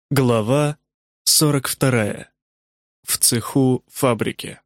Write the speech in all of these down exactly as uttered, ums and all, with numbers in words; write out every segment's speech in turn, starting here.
Глава сорок вторая. В цеху фабрики.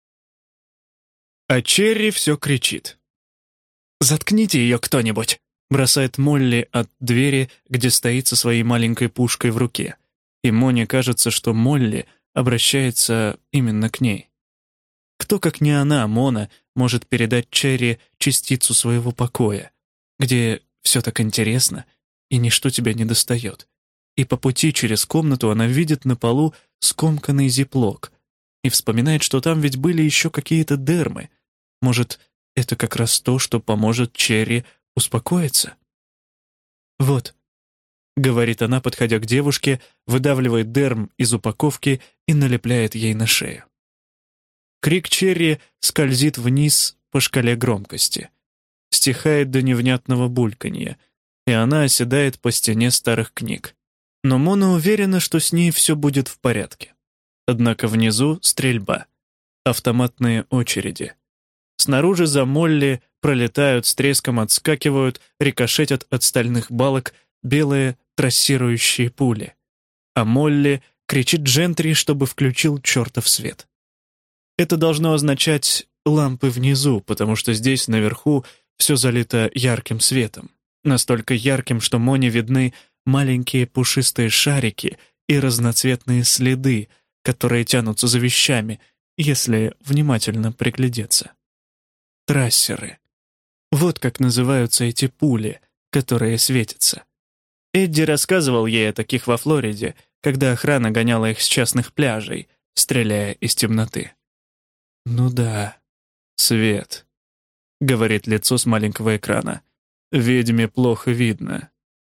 А Черри все кричит. «Заткните ее кто-нибудь!» бросает Молли от двери, где стоит со своей маленькой пушкой в руке. И Моне кажется, что Молли обращается именно к ней. Кто, как не она, Мона, может передать Черри частицу своего покоя, где все так интересно и ничто тебя не достает. И по пути через комнату она видит на полу скомканный зиплок и вспоминает, что там ведь были еще какие-то дермы. Может, это как раз то, что поможет Черри успокоиться? «Вот», — говорит она, подходя к девушке, выдавливает дерм из упаковки и налепляет ей на шею. Крик Черри скользит вниз по шкале громкости, стихает до невнятного бульканья, и она оседает по стене старых книг. Но Мона уверена, что с ней все будет в порядке. Однако внизу стрельба, автоматные очереди. Снаружи за Молли пролетают, с треском отскакивают, рикошетят от стальных балок белые трассирующие пули. А Молли кричит Джентри, чтобы включил чертов свет. Это должно означать лампы внизу, потому что здесь, наверху, все залито ярким светом. Настолько ярким, что Моне видны маленькие пушистые шарики и разноцветные следы, которые тянутся за вещами, если внимательно приглядеться. Трассеры. Вот как называются эти пули, которые светятся. Эдди рассказывал ей о таких во Флориде, когда охрана гоняла их с частных пляжей, стреляя из темноты. «Ну да, свет», — говорит лицо с маленького экрана. «Ведьме плохо видно».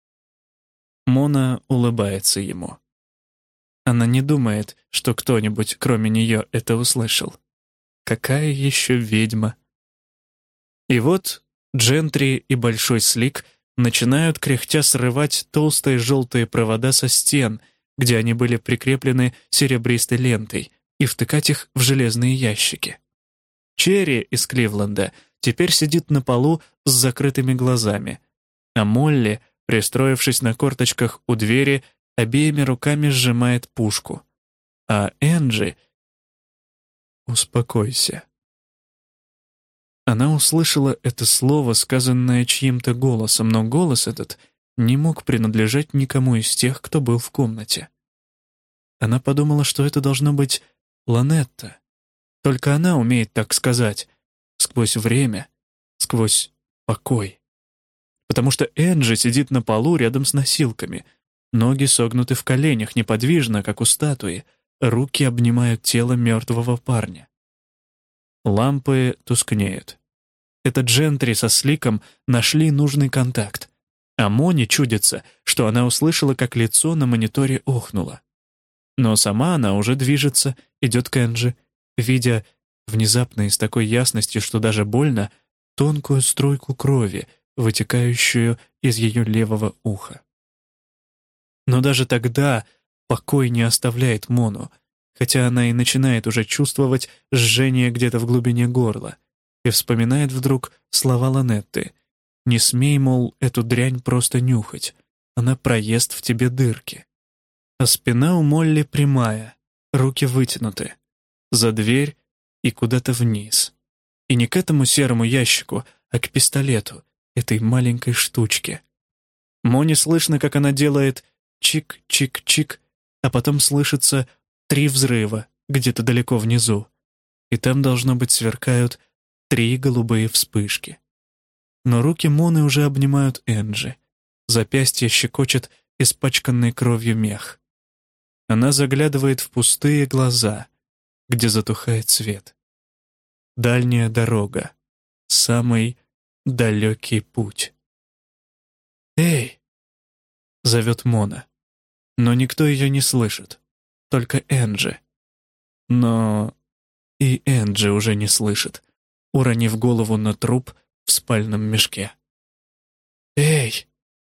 Мона улыбается ему. Она не думает, что кто-нибудь, кроме нее, это услышал. Какая еще ведьма? И вот Джентри и Большой Слик начинают кряхтя срывать толстые желтые провода со стен, где они были прикреплены серебристой лентой, и втыкать их в железные ящики. Черри из Кливленда теперь сидит на полу с закрытыми глазами, а Молли, пристроившись на корточках у двери, обеими руками сжимает пушку. А Энджи... «Успокойся». Она услышала это слово, сказанное чьим-то голосом, но голос этот не мог принадлежать никому из тех, кто был в комнате. Она подумала, что это должно быть Ланетта. Только она умеет так сказать, сквозь время, сквозь покой. Потому что Энджи сидит на полу рядом с носилками. Ноги согнуты в коленях, неподвижно, как у статуи. Руки обнимают тело мертвого парня. Лампы тускнеют. Это Джентри со Сликом нашли нужный контакт. А Моне чудится, что она услышала, как лицо на мониторе охнуло. Но сама она уже движется, идет к Энджи, видя внезапно и с такой ясностью, что даже больно, тонкую струйку крови, вытекающую из ее левого уха. Но даже тогда покой не оставляет Мону, хотя она и начинает уже чувствовать жжение где-то в глубине горла, и вспоминает вдруг слова Ланетты: «Не смей, мол, эту дрянь просто нюхать, она проест в тебе дырки». А спина у Молли прямая, руки вытянуты, за дверь и куда-то вниз. И не к этому серому ящику, а к пистолету, этой маленькой штучке. Моне слышно, как она делает чик-чик-чик, а потом слышится три взрыва где-то далеко внизу, и там, должно быть, сверкают три голубые вспышки. Но руки Моны уже обнимают Энджи, запястье щекочет испачканный кровью мех. Она заглядывает в пустые глаза, где затухает свет. Дальняя дорога, самый далекий путь. «Эй!» — зовет Мона. Но никто ее не слышит, только Энджи. Но и Энджи уже не слышит, уронив голову на труп в спальном мешке. «Эй!»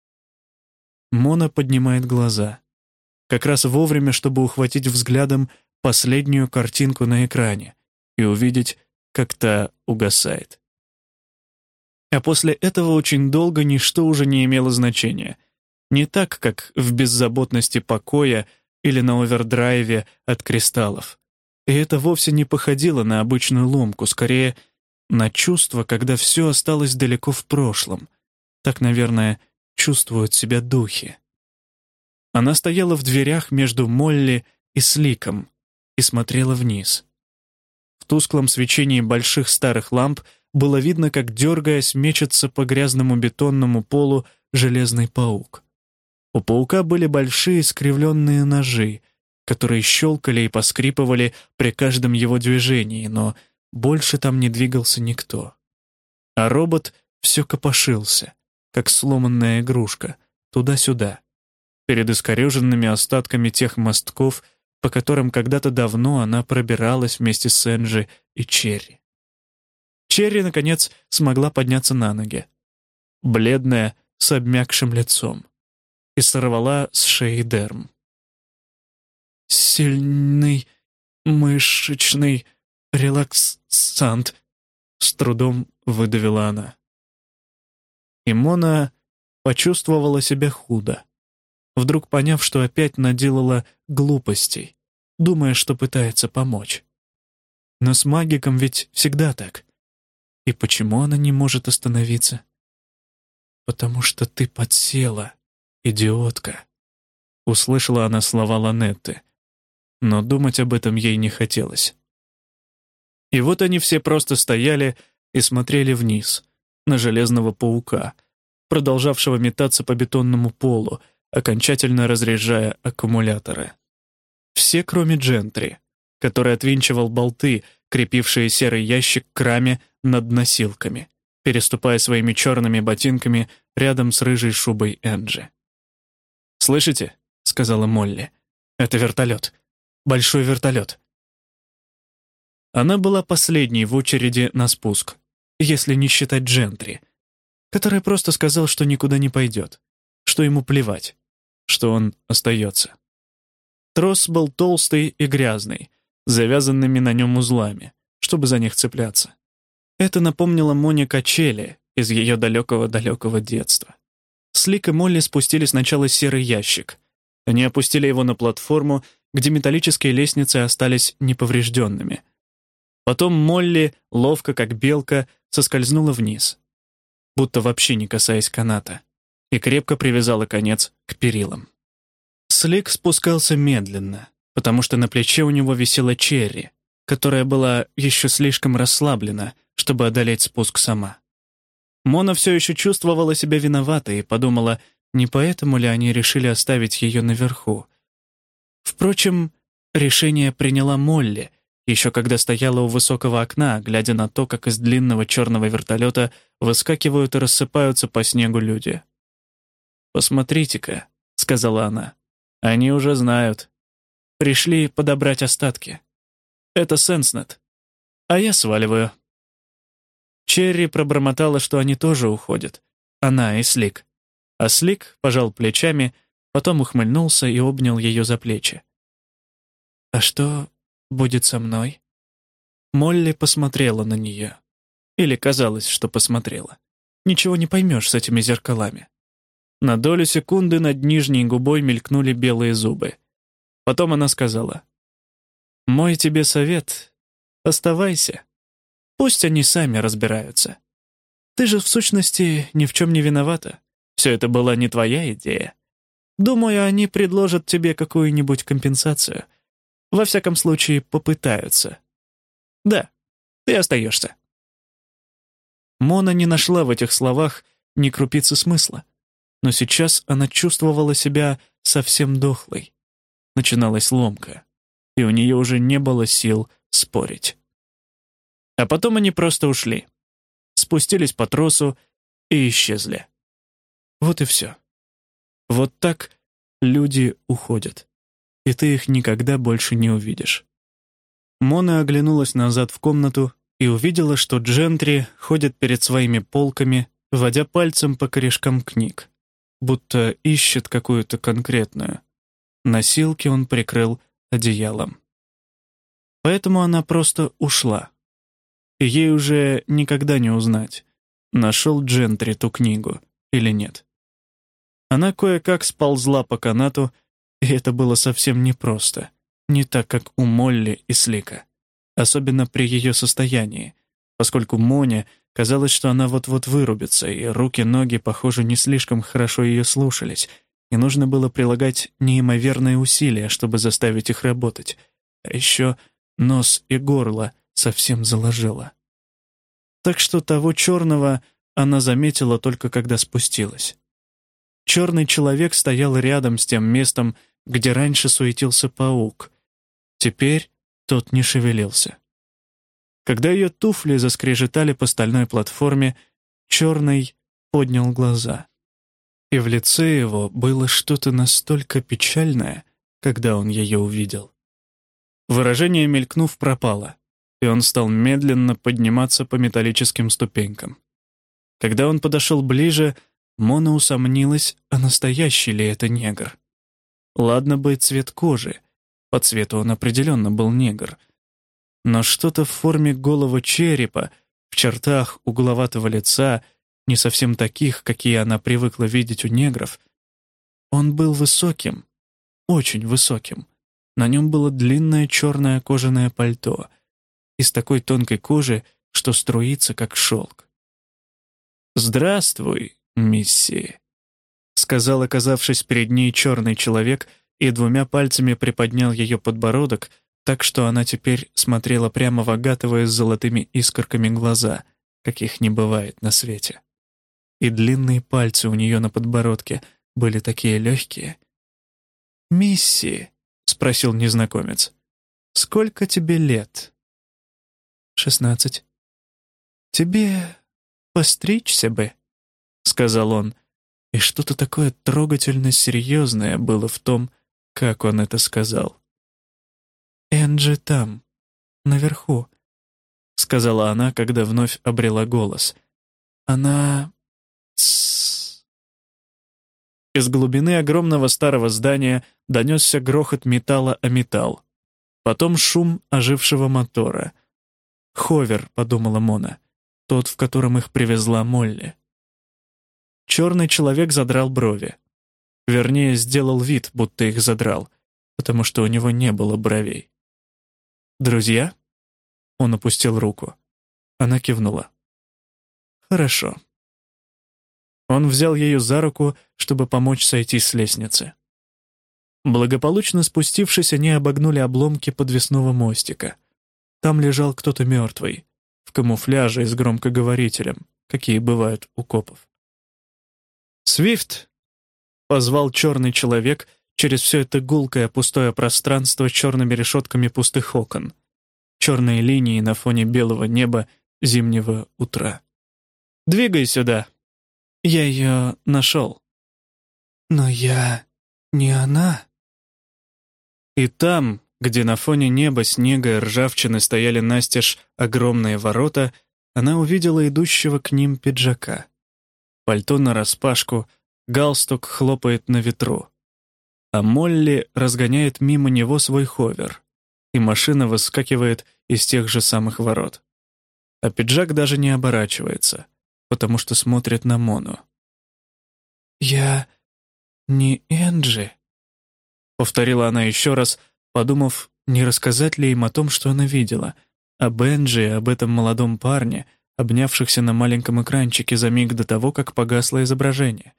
Мона поднимает глаза, как раз вовремя, чтобы ухватить взглядом последнюю картинку на экране и увидеть, как та угасает. А после этого очень долго ничто уже не имело значения. Не так, как в беззаботности покоя или на овердрайве от кристаллов. И это вовсе не походило на обычную ломку, скорее на чувство, когда все осталось далеко в прошлом. Так, наверное, чувствуют себя духи. Она стояла в дверях между Молли и Сликом и смотрела вниз. В тусклом свечении больших старых ламп было видно, как, дергаясь, мечется по грязному бетонному полу железный паук. У паука были большие скривленные ножи, которые щелкали и поскрипывали при каждом его движении, но больше там не двигался никто. А робот все копошился, как сломанная игрушка, туда-сюда, перед искореженными остатками тех мостков, по которым когда-то давно она пробиралась вместе с Энджи и Черри. Черри, наконец, смогла подняться на ноги, бледная, с обмякшим лицом, и сорвала с шеи дерм. «Сильный мышечный релаксант», — с трудом выдавила она. И Мона почувствовала себя худо, вдруг поняв, что опять наделала глупостей, думая, что пытается помочь. Но с магиком ведь всегда так. И почему она не может остановиться? «Потому что ты подсела, идиотка», — услышала она слова Ланетты, но думать об этом ей не хотелось. И вот они все просто стояли и смотрели вниз, на железного паука, продолжавшего метаться по бетонному полу, окончательно разряжая аккумуляторы. Все, кроме Джентри, который отвинчивал болты, крепившие серый ящик к раме над носилками, переступая своими черными ботинками рядом с рыжей шубой Энджи. «Слышите?» — сказала Молли. «Это вертолет. Большой вертолет». Она была последней в очереди на спуск, если не считать Джентри, который просто сказал, что никуда не пойдет, что ему плевать, что он остается. Трос был толстый и грязный, с завязанными на нем узлами, чтобы за них цепляться. Это напомнило Моне качели из ее далекого-далекого детства. Слик и Молли спустили сначала серый ящик. Они опустили его на платформу, где металлические лестницы остались неповрежденными. Потом Молли, ловко как белка, соскользнула вниз, будто вообще не касаясь каната, и крепко привязала конец к перилам. Слик спускался медленно, потому что на плече у него висела Черри, которая была еще слишком расслаблена, чтобы одолеть спуск сама. Мона все еще чувствовала себя виноватой и подумала, не поэтому ли они решили оставить ее наверху. Впрочем, решение приняла Молли, еще когда стояла у высокого окна, глядя на то, как из длинного черного вертолета выскакивают и рассыпаются по снегу люди. «Посмотрите-ка», — сказала она, — «они уже знают. Пришли подобрать остатки. Это Сенснет. А я сваливаю». Черри пробормотала, что они тоже уходят. Она и Слик. А Слик пожал плечами, потом ухмыльнулся и обнял ее за плечи. «А что будет со мной?» Молли посмотрела на нее. Или казалось, что посмотрела. Ничего не поймешь с этими зеркалами. На долю секунды над нижней губой мелькнули белые зубы. Потом она сказала: «Мой тебе совет — оставайся. Пусть они сами разбираются. Ты же в сущности ни в чем не виновата. Все это была не твоя идея. Думаю, они предложат тебе какую-нибудь компенсацию. Во всяком случае, попытаются. Да, ты остаешься». Мона не нашла в этих словах ни крупицы смысла, но сейчас она чувствовала себя совсем дохлой. Начиналась ломка, и у нее уже не было сил спорить. А потом они просто ушли, спустились по тросу и исчезли. Вот и все. Вот так люди уходят, и ты их никогда больше не увидишь. Мона оглянулась назад в комнату и увидела, что Джентри ходит перед своими полками, водя пальцем по корешкам книг, будто ищет какую-то конкретную. Носилки он прикрыл одеялом. Поэтому она просто ушла. И ей уже никогда не узнать, нашел Джентри ту книгу или нет. Она кое-как сползла по канату, и это было совсем непросто. Не так, как у Молли и Слика. Особенно при ее состоянии, поскольку Моне казалось, что она вот-вот вырубится, и руки-ноги, похоже, не слишком хорошо ее слушались, и нужно было прилагать неимоверные усилия, чтобы заставить их работать. А еще нос и горло совсем заложило. Так что того черного она заметила только когда спустилась. Черный человек стоял рядом с тем местом, где раньше суетился паук. Теперь тот не шевелился. Когда ее туфли заскрежетали по стальной платформе, черный поднял глаза. И в лице его было что-то настолько печальное, когда он ее увидел. Выражение, мелькнув, пропало, и он стал медленно подниматься по металлическим ступенькам. Когда он подошел ближе, Мона усомнилась, а настоящий ли это негр. Ладно бы цвет кожи, по цвету он определенно был негр, но что-то в форме голого черепа, в чертах угловатого лица, не совсем таких, какие она привыкла видеть у негров. Он был высоким, очень высоким. На нем было длинное черное кожаное пальто из такой тонкой кожи, что струится, как шелк. «Здравствуй, мисси», — сказал, оказавшись перед ней, черный человек, и двумя пальцами приподнял ее подбородок, так что она теперь смотрела прямо в агатовые с золотыми искорками глаза, каких не бывает на свете. И длинные пальцы у нее на подбородке были такие легкие. «Мисси», — спросил незнакомец, — «сколько тебе лет?» «Шестнадцать». «Тебе постричься бы», — сказал он, и что-то такое трогательно серьезное было в том, как он это сказал. «Энджи там, наверху», — сказала она, когда вновь обрела голос. «Она...» Тссс. Из глубины огромного старого здания донесся грохот металла о металл. Потом шум ожившего мотора. «Ховер», — подумала Мона, — «тот, в котором их привезла Молли». Черный человек задрал брови. Вернее, сделал вид, будто их задрал, потому что у него не было бровей. «Друзья?» Он опустил руку. Она кивнула. «Хорошо». Он взял ее за руку, чтобы помочь сойти с лестницы. Благополучно спустившись, они обогнули обломки подвесного мостика. Там лежал кто-то мертвый, в камуфляже и с громкоговорителем, какие бывают у копов. «Свифт!» — позвал черный человек через все это гулкое пустое пространство черными решетками пустых окон, черные линии на фоне белого неба зимнего утра. «Двигай сюда!» «Я ее нашел». «Но я не она». И там, где на фоне неба, снега и ржавчины стояли настежь огромные ворота, она увидела идущего к ним пиджака. Пальто нараспашку, галстук хлопает на ветру. А Молли разгоняет мимо него свой ховер, и машина выскакивает из тех же самых ворот. А пиджак даже не оборачивается, потому что смотрит на Мону. «Я не Энджи», — повторила она еще раз, подумав, не рассказать ли им о том, что она видела, об Энджи и об этом молодом парне, обнявшихся на маленьком экранчике за миг до того, как погасло изображение.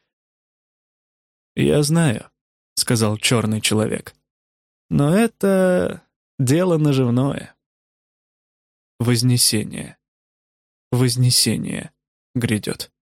«Я знаю», — сказал черный человек, — «но это дело наживное». Вознесение. Вознесение грядет.